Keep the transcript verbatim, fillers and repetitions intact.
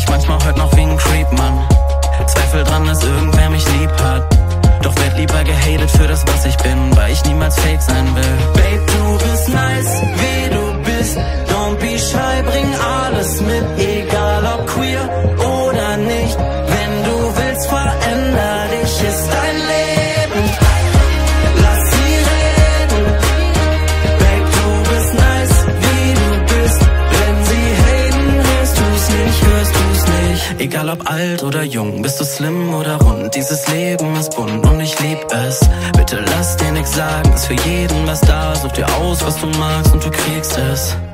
mich manchmal heute noch wie ein Creep, Mann. Zweifel dran, dass irgendwer mich lieb hat. Doch werd lieber gehatet für das, was ich bin, weil ich niemals fake sein will. Babe, du bist nice, wie du bist. Don't be shy, bring alles mit, egal ob queer oder nicht. Wenn du willst, veränder dich, ist dein Leben. Lass sie reden. Babe, du bist nice, wie du bist. Wenn sie haten, hörst du's nicht, hörst du's nicht. Egal ob alt oder jung, bist du slim oder rund, dieses Leben ist bunt und ich lieb es. Bitte lass dir nix sagen, ist für jeden was da, such dir aus, was du magst und du kriegst es.